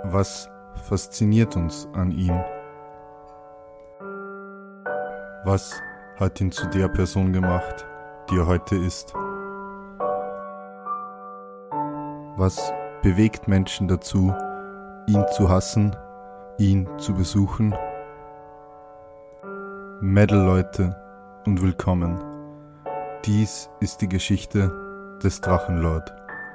Was fasziniert uns an ihm? Was hat ihn zu der Person gemacht, die er heute ist? Was bewegt Menschen dazu, ihn zu hassen, ihn zu besuchen? Metal-Leute und willkommen. Dies ist die Geschichte des Drachenlord.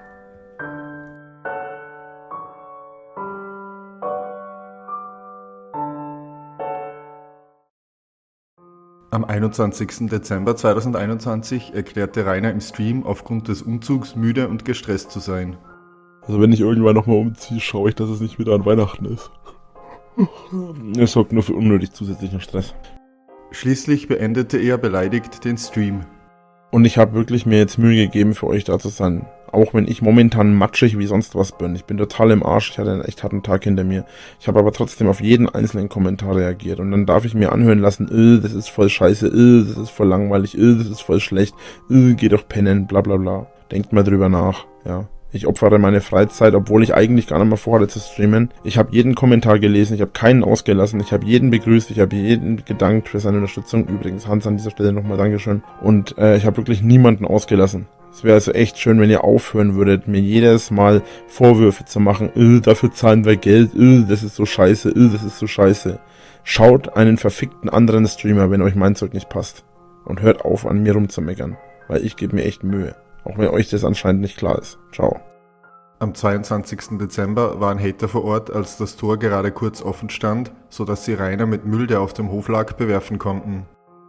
Am 21. Dezember 2021 erklärte Rainer im Stream, aufgrund des Umzugs müde und gestresst zu sein. Also wenn ich irgendwann nochmal umziehe, schaue ich, dass es nicht wieder an Weihnachten ist. Es sorgt nur für unnötig zusätzlichen Stress. Schließlich beendete er beleidigt den Stream. Und ich habe wirklich mir jetzt Mühe gegeben, für euch da zu sein. Auch wenn ich momentan matschig wie sonst was bin. Ich bin total im Arsch, ich hatte einen echt harten Tag hinter mir. Ich habe aber trotzdem auf jeden einzelnen Kommentar reagiert. Und dann darf ich mir anhören lassen, das ist voll scheiße, das ist voll langweilig, das ist voll schlecht, geh doch pennen, bla bla bla. Denkt mal drüber nach, ja. Ich opfere meine Freizeit, obwohl ich eigentlich gar nicht mehr vorhatte zu streamen. Ich habe jeden Kommentar gelesen, ich habe keinen ausgelassen, ich habe jeden begrüßt, ich habe jeden gedankt für seine Unterstützung. Übrigens, Hans, an dieser Stelle nochmal Dankeschön. Und ich habe wirklich niemanden ausgelassen. Es wäre also echt schön, wenn ihr aufhören würdet, mir jedes Mal Vorwürfe zu machen. Dafür zahlen wir Geld, das ist so scheiße, das ist so scheiße. Schaut einen verfickten anderen Streamer, wenn euch mein Zeug nicht passt. Und hört auf, an mir rumzumeckern. Weil ich gebe mir echt Mühe. Auch wenn euch das anscheinend nicht klar ist. Ciao. Am 22. Dezember waren Hater vor Ort, als das Tor gerade kurz offen stand, sodass sie Rainer mit Müll, der auf dem Hof lag, bewerfen konnten.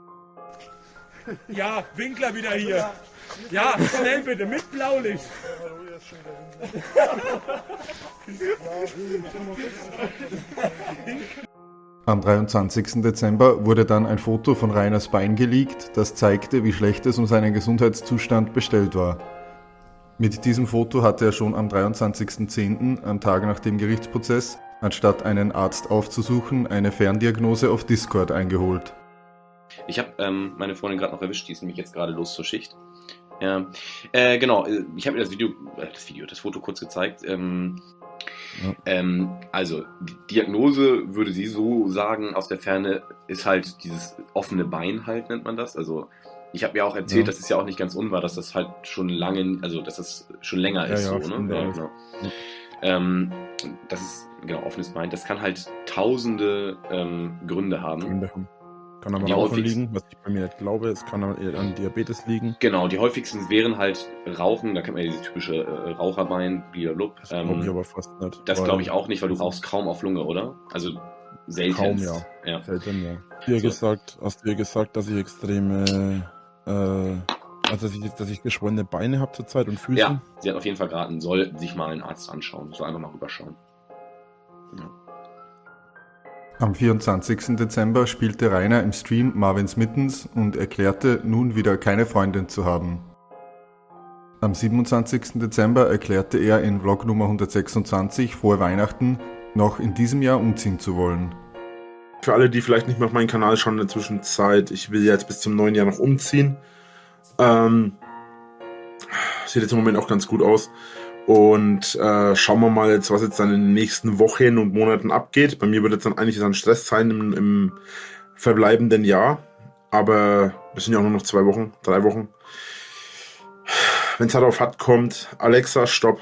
Ja, Winkler wieder hier. Ja, schnell bitte, mit Blaulicht. Am 23. Dezember wurde dann ein Foto von Rainers Bein geleakt, das zeigte, wie schlecht es um seinen Gesundheitszustand bestellt war. Mit diesem Foto hatte er schon am 23.10., am Tag nach dem Gerichtsprozess, anstatt einen Arzt aufzusuchen, eine Ferndiagnose auf Discord eingeholt. Ich habe meine Freundin gerade noch erwischt, die ist nämlich jetzt gerade los zur Schicht. Ja, genau, ich habe ihr das Foto kurz gezeigt. Also, die Diagnose, würde sie so sagen, aus der Ferne, ist halt dieses offene Bein halt, nennt man das. Also, ich habe ja auch erzählt, das ist ja auch nicht ganz unwahr, dass das halt schon lange, also, dass das schon länger ist, ja, so, ne? Ja, genau. Das ist, genau, offenes Bein. Das kann halt tausende Gründe haben. Kann am Rauchen liegen, was ich bei mir nicht glaube. Es kann an Diabetes liegen. Genau, die häufigsten wären halt Rauchen. Da kennt man ja diese typische Raucherbein, blablabla. Das glaube ich aber fast nicht. Das glaube ich auch nicht, weil du rauchst kaum auf Lunge, oder? Also selten. Kaum, ja. Selten, ja. Hast du dir gesagt, dass ich extreme, also dass ich geschwollene Beine habe zurzeit und Füße? Ja, sie hat auf jeden Fall geraten, soll sich mal einen Arzt anschauen. Soll einfach mal rüberschauen. Ja. Am 24. Dezember spielte Rainer im Stream Marvin's Mittens und erklärte, nun wieder keine Freundin zu haben. Am 27. Dezember erklärte er in Vlog Nummer 126 frohe Weihnachten, noch in diesem Jahr umziehen zu wollen. Für alle, die vielleicht nicht mehr auf meinen Kanal schauen in der Zwischenzeit, ich will jetzt bis zum neuen Jahr noch umziehen. Sieht jetzt im Moment auch ganz gut aus. Und schauen wir mal jetzt, was jetzt dann in den nächsten Wochen und Monaten abgeht. Bei mir wird jetzt dann eigentlich dann Stress sein im verbleibenden Jahr. Aber es sind ja auch nur noch 3 Wochen. Wenn es halt auf hart kommt, Alexa, stopp.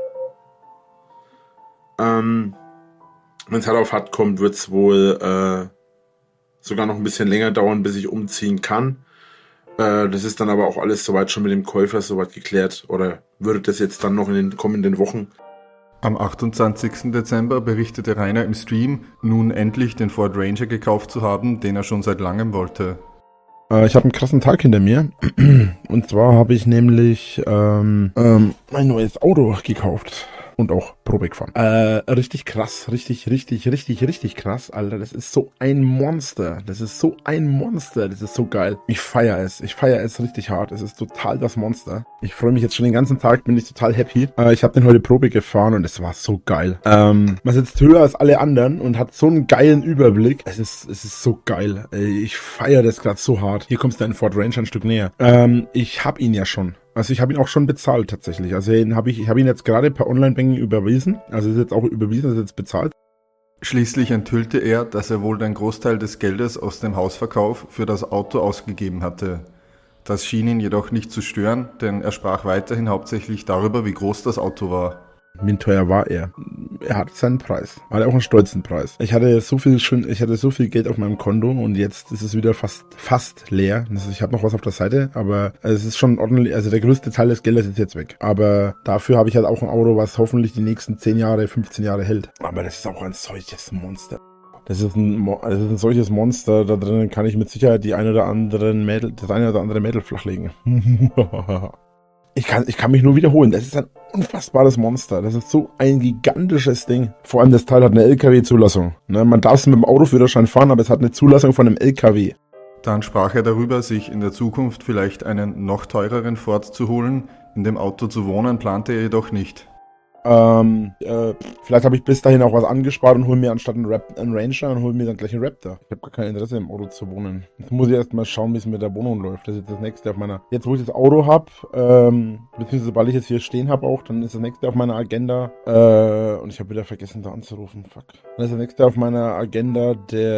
Wenn es halt auf hart kommt, wird es wohl sogar noch ein bisschen länger dauern, bis ich umziehen kann. Das ist dann aber auch alles soweit schon mit dem Käufer soweit geklärt oder würde das jetzt dann noch in den kommenden Wochen. Am 28. Dezember berichtete Rainer im Stream, nun endlich den Ford Ranger gekauft zu haben, den er schon seit langem wollte. Ich habe einen krassen Tag hinter mir und zwar habe ich nämlich mein neues Auto gekauft. Und auch Probe gefahren. Richtig krass, richtig krass, Alter. Das ist so ein Monster. Das ist so geil. Ich feiere es richtig hart. Es ist total das Monster. Ich freue mich jetzt schon den ganzen Tag, bin ich total happy. Ich habe den heute Probe gefahren und es war so geil. Man sitzt höher als alle anderen und hat so einen geilen Überblick. Es ist so geil. Ich feiere das gerade so hart. Hier kommst du deinen Ford Ranger ein Stück näher. Ich habe ihn ja schon. Also ich habe ihn auch schon bezahlt tatsächlich. Also ich habe ihn jetzt gerade per Online-Banking überwiesen. Also ist jetzt auch überwiesen, ist jetzt bezahlt. Schließlich enthüllte er, dass er wohl den Großteil des Geldes aus dem Hausverkauf für das Auto ausgegeben hatte. Das schien ihn jedoch nicht zu stören, denn er sprach weiterhin hauptsächlich darüber, wie groß das Auto war. Wie teuer war er? Er hatte seinen Preis. War auch einen stolzen Preis. Ich hatte so viel Geld auf meinem Konto und jetzt ist es wieder fast leer. Also ich habe noch was auf der Seite, aber es ist schon ordentlich, also der größte Teil des Geldes ist jetzt weg. Aber dafür habe ich halt auch ein Auto, was hoffentlich die nächsten 10 Jahre, 15 Jahre hält. Aber das ist auch ein solches Monster. Das ist ein solches Monster, da drinnen kann ich mit Sicherheit das eine oder andere Mädel flachlegen. Ich kann mich nur wiederholen, das ist ein unfassbares Monster. Das ist so ein gigantisches Ding. Vor allem das Teil hat eine LKW-Zulassung. Ne, man darf es mit dem Autoführerschein fahren, aber es hat eine Zulassung von einem LKW. Dann sprach er darüber, sich in der Zukunft vielleicht einen noch teureren Ford zu holen. In dem Auto zu wohnen plante er jedoch nicht. Vielleicht habe ich bis dahin auch was angespart und hole mir anstatt einen Ranger und hole mir dann gleich einen Raptor. Ich habe gar kein Interesse im Auto zu wohnen. Jetzt muss ich erst mal schauen, wie es mit der Wohnung läuft. Das ist das nächste auf meiner... Jetzt, wo ich das Auto habe, beziehungsweise sobald ich es hier stehen habe auch, dann ist das nächste auf meiner Agenda, und ich habe wieder vergessen, da anzurufen, fuck. Dann ist das nächste auf meiner Agenda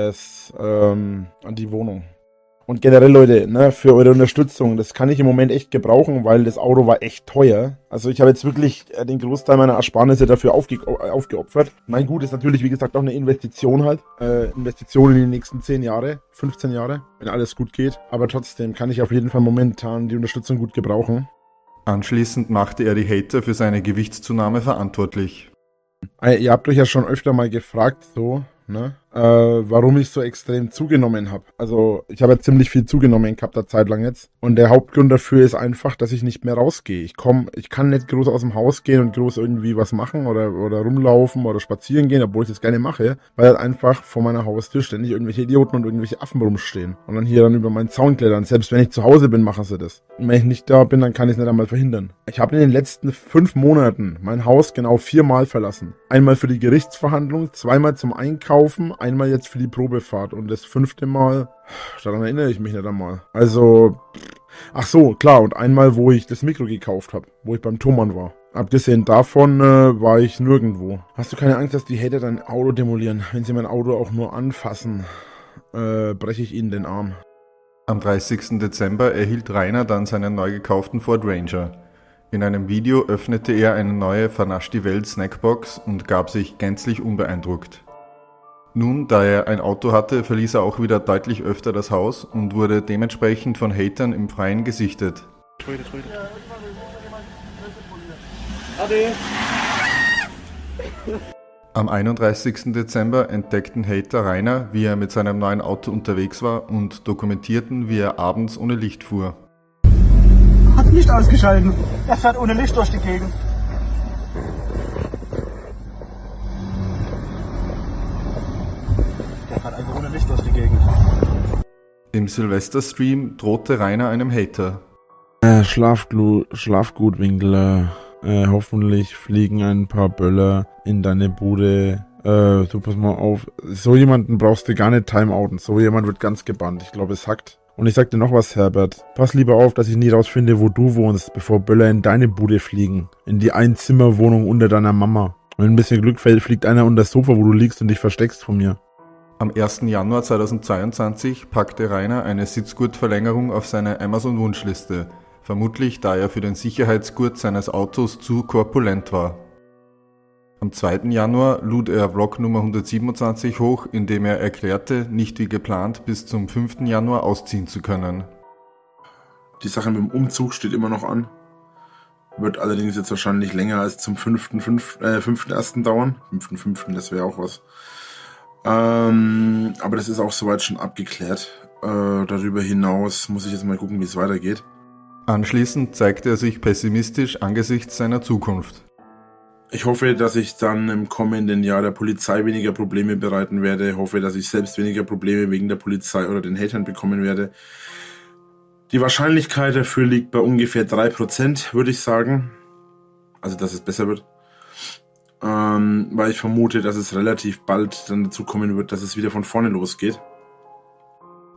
die Wohnung. Und generell, Leute, ne, für eure Unterstützung, das kann ich im Moment echt gebrauchen, weil das Auto war echt teuer. Also ich habe jetzt wirklich den Großteil meiner Ersparnisse dafür aufgeopfert. Mein Gut ist natürlich, wie gesagt, auch eine Investition halt. Investition in die nächsten 10 Jahre, 15 Jahre, wenn alles gut geht. Aber trotzdem kann ich auf jeden Fall momentan die Unterstützung gut gebrauchen. Anschließend machte er die Hater für seine Gewichtszunahme verantwortlich. Ihr habt euch ja schon öfter mal gefragt, so, ne, warum ich so extrem zugenommen habe. Also ich habe ja ziemlich viel zugenommen gehabt, eine Zeit lang jetzt. Und der Hauptgrund dafür ist einfach, dass ich nicht mehr rausgehe. Ich kann nicht groß aus dem Haus gehen und groß irgendwie was machen oder rumlaufen oder spazieren gehen, obwohl ich das gerne mache, weil halt einfach vor meiner Haustür ständig irgendwelche Idioten und irgendwelche Affen rumstehen. Und dann hier dann über meinen Zaun klettern. Selbst wenn ich zu Hause bin, machen sie das. Und wenn ich nicht da bin, dann kann ich es nicht einmal verhindern. Ich habe in den letzten 5 Monaten mein Haus genau 4-mal verlassen. Einmal für die Gerichtsverhandlung, 2-mal zum Einkaufen, einmal jetzt für die Probefahrt und das 5. Mal, daran erinnere ich mich nicht einmal. Also, ach so, klar, und einmal, wo ich das Mikro gekauft habe, wo ich beim Thomann war. Abgesehen davon war ich nirgendwo. Hast du keine Angst, dass die Hater dein Auto demolieren? Wenn sie mein Auto auch nur anfassen, breche ich ihnen den Arm. Am 30. Dezember erhielt Rainer dann seinen neu gekauften Ford Ranger. In einem Video öffnete er eine neue Vernasch die Welt Snackbox und gab sich gänzlich unbeeindruckt. Nun, da er ein Auto hatte, verließ er auch wieder deutlich öfter das Haus und wurde dementsprechend von Hatern im Freien gesichtet. Am 31. Dezember entdeckten Hater Rainer, wie er mit seinem neuen Auto unterwegs war und dokumentierten, wie er abends ohne Licht fuhr. Hat Licht ausgeschalten. Er fährt ohne Licht durch die Gegend. Der fährt einfach ohne Licht durch die Gegend. Im Silvesterstream drohte Rainer einem Hater. Schlafgutwinkler, hoffentlich fliegen ein paar Böller in deine Bude. Du pass mal auf, so jemanden brauchst du gar nicht timeouten. So jemand wird ganz gebannt. Ich glaube, es hackt. Und ich sag dir noch was, Herbert. Pass lieber auf, dass ich nie rausfinde, wo du wohnst, bevor Böller in deine Bude fliegen. In die Einzimmerwohnung unter deiner Mama. Wenn ein bisschen Glück fällt, fliegt einer unter das Sofa, wo du liegst und dich versteckst von mir. Am 1. Januar 2022 packte Rainer eine Sitzgurtverlängerung auf seine Amazon-Wunschliste. Vermutlich, da er für den Sicherheitsgurt seines Autos zu korpulent war. Am 2. Januar lud er Vlog Nummer 127 hoch, in dem er erklärte, nicht wie geplant bis zum 5. Januar ausziehen zu können. Die Sache mit dem Umzug steht immer noch an. Wird allerdings jetzt wahrscheinlich länger als zum 5.1. dauern. 5.5., das wäre auch was. Aber das ist auch soweit schon abgeklärt. Darüber hinaus muss ich jetzt mal gucken, wie es weitergeht. Anschließend zeigte er sich pessimistisch angesichts seiner Zukunft. Ich hoffe, dass ich dann im kommenden Jahr der Polizei weniger Probleme bereiten werde. Ich hoffe, dass ich selbst weniger Probleme wegen der Polizei oder den Hatern bekommen werde. Die Wahrscheinlichkeit dafür liegt bei ungefähr 3%, würde ich sagen. Also, dass es besser wird. Weil ich vermute, dass es relativ bald dann dazu kommen wird, dass es wieder von vorne losgeht.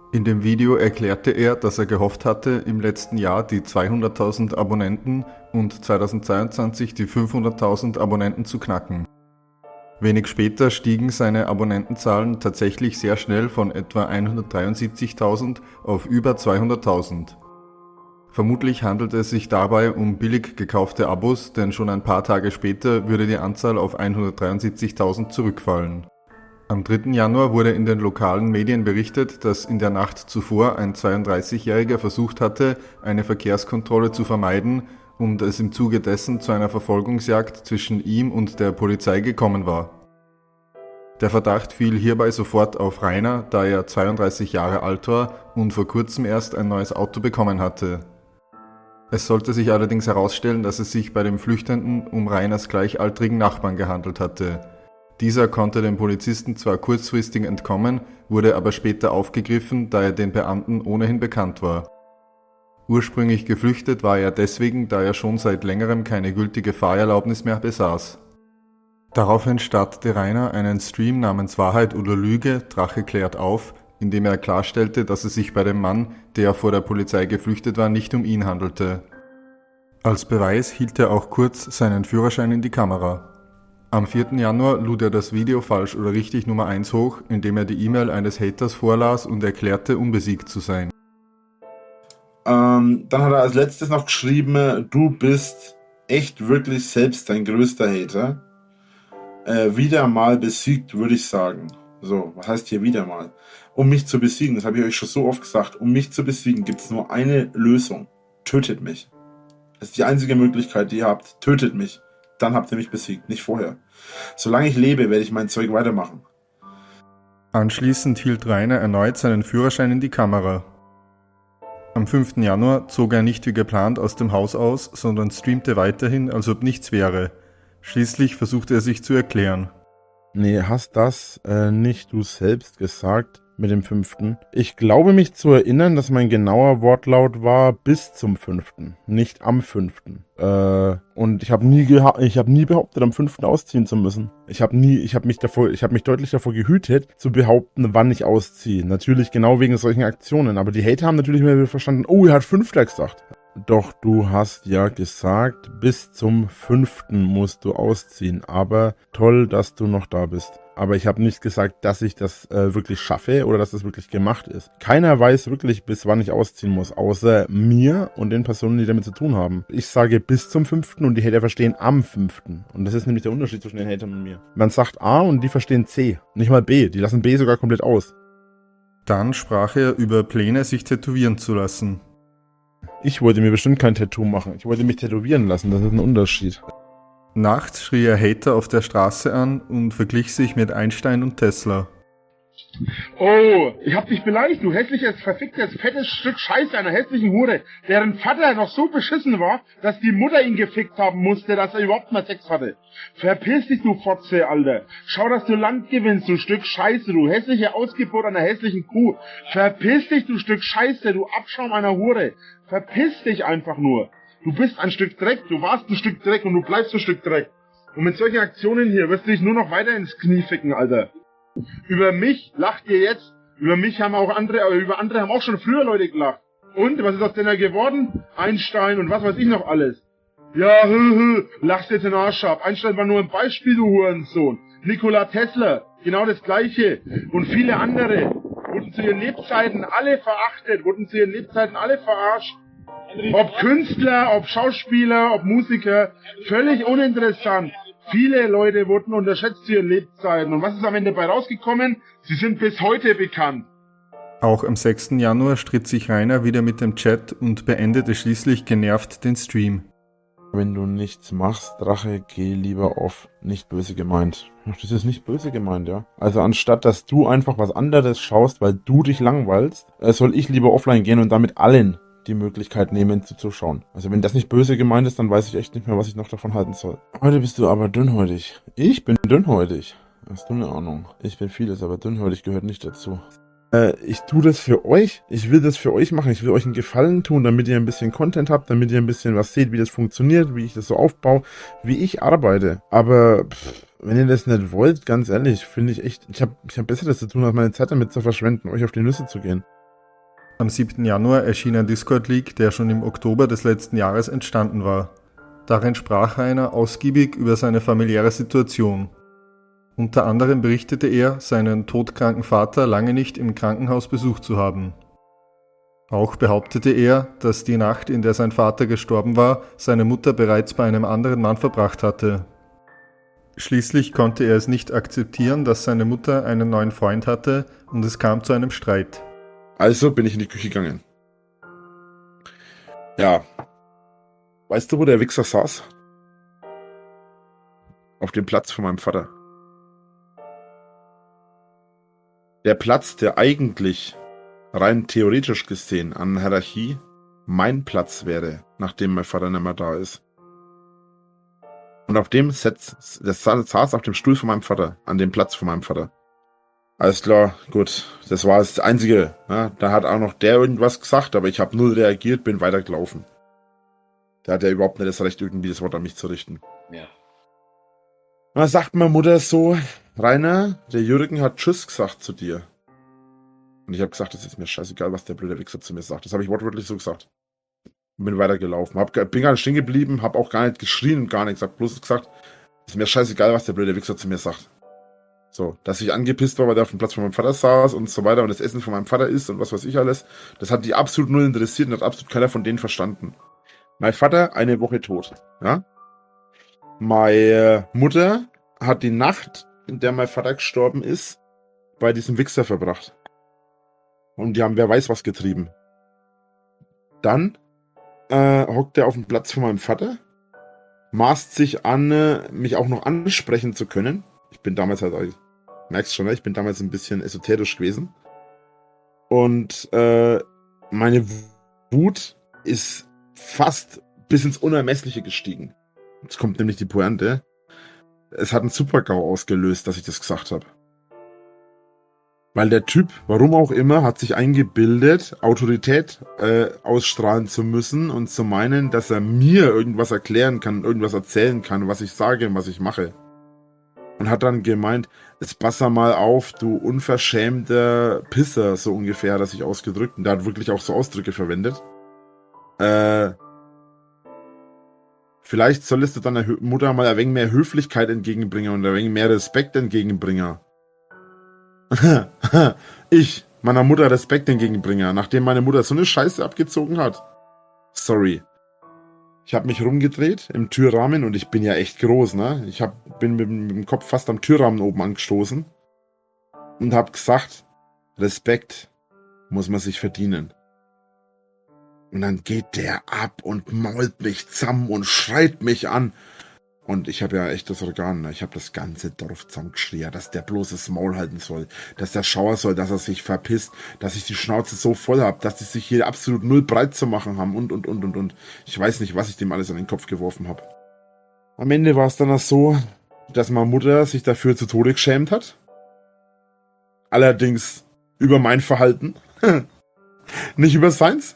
In dem Video erklärte er, dass er gehofft hatte, im letzten Jahr die 200.000 Abonnenten und 2022 die 500.000 Abonnenten zu knacken. Wenig später stiegen seine Abonnentenzahlen tatsächlich sehr schnell von etwa 173.000 auf über 200.000. Vermutlich handelt es sich dabei um billig gekaufte Abos, denn schon ein paar Tage später würde die Anzahl auf 173.000 zurückfallen. Am 3. Januar wurde in den lokalen Medien berichtet, dass in der Nacht zuvor ein 32-Jähriger versucht hatte, eine Verkehrskontrolle zu vermeiden und es im Zuge dessen zu einer Verfolgungsjagd zwischen ihm und der Polizei gekommen war. Der Verdacht fiel hierbei sofort auf Rainer, da er 32 Jahre alt war und vor kurzem erst ein neues Auto bekommen hatte. Es sollte sich allerdings herausstellen, dass es sich bei dem Flüchtenden um Rainers gleichaltrigen Nachbarn gehandelt hatte. Dieser konnte den Polizisten zwar kurzfristig entkommen, wurde aber später aufgegriffen, da er den Beamten ohnehin bekannt war. Ursprünglich geflüchtet war er deswegen, da er schon seit längerem keine gültige Fahrerlaubnis mehr besaß. Daraufhin startete Rainer einen Stream namens Wahrheit oder Lüge, Drache klärt auf, in dem er klarstellte, dass es sich bei dem Mann, der vor der Polizei geflüchtet war, nicht um ihn handelte. Als Beweis hielt er auch kurz seinen Führerschein in die Kamera. Am 4. Januar lud er das Video Falsch oder Richtig Nummer 1 hoch, indem er die E-Mail eines Haters vorlas und erklärte, unbesiegt zu sein. Dann hat er als letztes noch geschrieben, du bist echt wirklich selbst dein größter Hater. Wieder mal besiegt, würde ich sagen. So, was heißt hier wieder mal? Um mich zu besiegen, das habe ich euch schon so oft gesagt, um mich zu besiegen gibt es nur eine Lösung. Tötet mich. Das ist die einzige Möglichkeit, die ihr habt. Tötet mich. Dann habt ihr mich besiegt, nicht vorher. Solange ich lebe, werde ich mein Zeug weitermachen. Anschließend hielt Rainer erneut seinen Führerschein in die Kamera. Am 5. Januar zog er nicht wie geplant aus dem Haus aus, sondern streamte weiterhin, als ob nichts wäre. Schließlich versuchte er sich zu erklären. Nee, hast das nicht du selbst gesagt mit dem 5.? Ich glaube mich zu erinnern, dass mein genauer Wortlaut war bis zum 5., nicht am 5. Und ich habe nie behauptet, am 5. ausziehen zu müssen. Ich habe mich deutlich davor gehütet, zu behaupten, wann ich ausziehe. Natürlich genau wegen solchen Aktionen. Aber die Hater haben natürlich mehr verstanden, oh, er hat 5. gesagt. Doch du hast ja gesagt, bis zum 5. musst du ausziehen. Aber toll, dass du noch da bist. Aber ich habe nicht gesagt, dass ich das wirklich schaffe oder dass das wirklich gemacht ist. Keiner weiß wirklich, bis wann ich ausziehen muss, außer mir und den Personen, die damit zu tun haben. Ich sage bis zum 5. und die Hater verstehen am 5. Und das ist nämlich der Unterschied zwischen den Hatern und mir. Man sagt A und die verstehen C, nicht mal B. Die lassen B sogar komplett aus. Dann sprach er über Pläne, sich tätowieren zu lassen. Ich wollte mir bestimmt kein Tattoo machen. Ich wollte mich tätowieren lassen, das ist ein Unterschied. Nachts schrie er Hater auf der Straße an und verglich sich mit Einstein und Tesla. Oh, ich hab dich beleidigt, du hässliches, verficktes, fettes Stück Scheiße einer hässlichen Hure, deren Vater noch so beschissen war, dass die Mutter ihn gefickt haben musste, dass er überhaupt mal Sex hatte. Verpiss dich, du Fotze, Alter. Schau, dass du Land gewinnst, du Stück Scheiße, du hässliche Ausgeburt einer hässlichen Kuh. Verpiss dich, du Stück Scheiße, du Abschaum einer Hure. Verpiss dich einfach nur. Du bist ein Stück Dreck, du warst ein Stück Dreck und du bleibst ein Stück Dreck. Und mit solchen Aktionen hier wirst du dich nur noch weiter ins Knie ficken, Alter. Über mich lacht ihr jetzt. Über mich haben auch andere, aber über andere haben auch schon früher Leute gelacht. Und, was ist aus denen geworden? Einstein und was weiß ich noch alles. Ja, lachst jetzt den Arsch ab. Einstein war nur ein Beispiel, du Hurensohn. Nikola Tesla, genau das Gleiche. Und viele andere wurden zu ihren Lebzeiten alle verachtet, wurden zu ihren Lebzeiten alle verarscht. Ob Künstler, ob Schauspieler, ob Musiker, völlig uninteressant. Viele Leute wurden unterschätzt zu ihren Lebzeiten. Und was ist am Ende dabei rausgekommen? Sie sind bis heute bekannt. Auch am 6. Januar stritt sich Rainer wieder mit dem Chat und beendete schließlich genervt den Stream. Wenn du nichts machst, Drache, geh lieber off. Nicht böse gemeint. Das ist nicht böse gemeint, ja. Also anstatt, dass du einfach was anderes schaust, weil du dich langweilst, soll ich lieber offline gehen und damit allen die Möglichkeit nehmen, zuzuschauen. Also wenn das nicht böse gemeint ist, dann weiß ich echt nicht mehr, was ich noch davon halten soll. Heute bist du aber dünnhäutig. Ich bin dünnhäutig. Hast du eine Ahnung? Ich bin vieles, aber dünnhäutig gehört nicht dazu. Ich tue das für euch. Ich will das für euch machen. Ich will euch einen Gefallen tun, damit ihr ein bisschen Content habt, damit ihr ein bisschen was seht, wie das funktioniert, wie ich das so aufbaue, wie ich arbeite. Aber wenn ihr das nicht wollt, ganz ehrlich, finde ich echt, ich hab Besseres zu tun, als meine Zeit damit zu verschwenden, euch auf die Nüsse zu gehen. Am 7. Januar erschien ein Discord-Leak, der schon im Oktober des letzten Jahres entstanden war. Darin sprach Rainer ausgiebig über seine familiäre Situation. Unter anderem berichtete er, seinen todkranken Vater lange nicht im Krankenhaus besucht zu haben. Auch behauptete er, dass die Nacht, in der sein Vater gestorben war, seine Mutter bereits bei einem anderen Mann verbracht hatte. Schließlich konnte er es nicht akzeptieren, dass seine Mutter einen neuen Freund hatte und es kam zu einem Streit. Also bin ich in die Küche gegangen. Ja. Weißt du, wo der Wichser saß? Auf dem Platz von meinem Vater. Der Platz, der eigentlich rein theoretisch gesehen an Hierarchie mein Platz wäre, nachdem mein Vater nicht mehr da ist. Und auf dem saß auf dem Stuhl von meinem Vater, an dem Platz von meinem Vater. Alles klar, gut, das war das Einzige. Ja, da hat auch noch der irgendwas gesagt, aber ich habe null reagiert, bin weitergelaufen. Der hat ja überhaupt nicht das Recht, irgendwie das Wort an mich zu richten. Ja. Und dann sagt meine Mutter so, Rainer, der Jürgen hat Tschüss gesagt zu dir. Und ich habe gesagt, das ist mir scheißegal, was der blöde Wichser zu mir sagt. Das habe ich wortwörtlich so gesagt. Und bin weitergelaufen. Bin gar nicht stehen geblieben, habe auch gar nicht geschrien und gar nichts. Hab bloß gesagt, ist mir scheißegal, was der blöde Wichser zu mir sagt. So, dass ich angepisst war, weil der auf dem Platz von meinem Vater saß und so weiter und das Essen von meinem Vater ist und was weiß ich alles. Das hat die absolut null interessiert und hat absolut keiner von denen verstanden. Mein Vater, eine Woche tot. Ja? Meine Mutter hat die Nacht, in der mein Vater gestorben ist, bei diesem Wichser verbracht. Und die haben wer weiß was getrieben. Dann hockt er auf dem Platz von meinem Vater, maßt sich an, mich auch noch ansprechen zu können. Ich bin damals halt, merkst schon, ich bin damals ein bisschen esoterisch gewesen. Und meine Wut ist fast bis ins Unermessliche gestiegen. Jetzt kommt nämlich die Pointe. Es hat einen Super-GAU ausgelöst, dass ich das gesagt habe. Weil der Typ, warum auch immer, hat sich eingebildet, Autorität ausstrahlen zu müssen und zu meinen, dass er mir irgendwas erklären kann, irgendwas erzählen kann, was ich sage und was ich mache. Und hat dann gemeint, jetzt pass mal auf, du unverschämter Pisser, so ungefähr hat er sich ausgedrückt. Und der hat wirklich auch so Ausdrücke verwendet. Vielleicht solltest du deiner Mutter mal ein wenig mehr Höflichkeit entgegenbringen und ein wenig mehr Respekt entgegenbringen. Ich, meiner Mutter Respekt entgegenbringe, nachdem meine Mutter so eine Scheiße abgezogen hat. Sorry. Ich habe mich rumgedreht im Türrahmen und ich bin ja echt groß, ne? Bin mit dem Kopf fast am Türrahmen oben angestoßen und habe gesagt, Respekt muss man sich verdienen. Und dann geht der ab und mault mich zusammen und schreit mich an. Und ich habe ja echt das Organ, ne? Ich habe das ganze Dorf zusammengeschrien, dass der bloß das Maul halten soll, dass der schauen soll, dass er sich verpisst, dass ich die Schnauze so voll habe, dass die sich hier absolut null breit zu machen haben und. Ich weiß nicht, was ich dem alles an den Kopf geworfen habe. Am Ende war es dann auch so, dass meine Mutter sich dafür zu Tode geschämt hat. Allerdings über mein Verhalten, nicht über seins.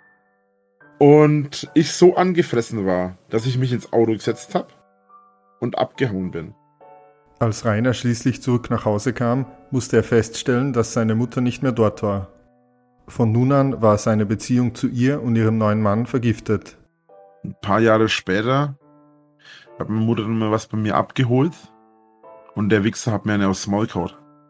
Und ich so angefressen war, dass ich mich ins Auto gesetzt habe und abgehauen bin. Als Rainer schließlich zurück nach Hause kam, musste er feststellen, dass seine Mutter nicht mehr dort war. Von nun an war seine Beziehung zu ihr und ihrem neuen Mann vergiftet. Ein paar Jahre später hat meine Mutter dann mal was bei mir abgeholt und der Wichser hat mir eine aufs Maul gehauen.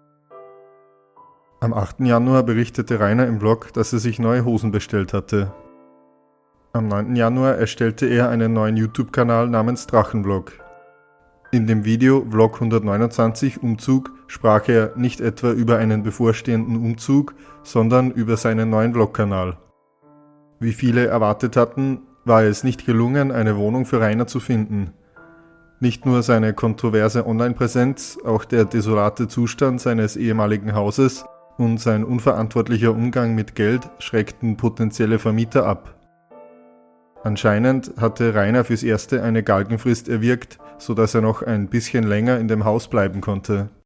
Am 8. Januar berichtete Rainer im Blog, dass er sich neue Hosen bestellt hatte. Am 9. Januar erstellte er einen neuen YouTube-Kanal namens Drachenblog. In dem Video Vlog 129 Umzug sprach er nicht etwa über einen bevorstehenden Umzug, sondern über seinen neuen Vlog-Kanal. Wie viele erwartet hatten, war es nicht gelungen, eine Wohnung für Rainer zu finden. Nicht nur seine kontroverse Online-Präsenz, auch der desolate Zustand seines ehemaligen Hauses und sein unverantwortlicher Umgang mit Geld schreckten potenzielle Vermieter ab. Anscheinend hatte Rainer fürs Erste eine Galgenfrist erwirkt, sodass er noch ein bisschen länger in dem Haus bleiben konnte.